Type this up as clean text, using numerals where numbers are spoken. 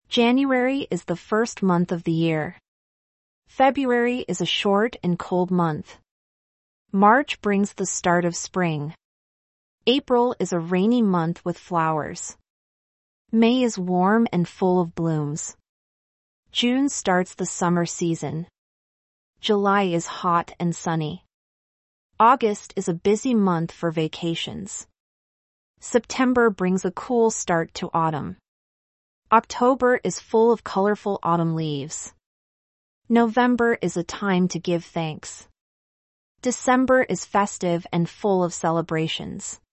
January is the first month of the year. February is a short and cold month. March brings the start of spring. April is a rainy month with flowers. May is warm and full of blooms. June starts the summer season. July is hot and sunny. August is a busy month for vacations. September brings a cool start to autumn. October is full of colorful autumn leaves. November is a time to give thanks. December is festive and full of celebrations.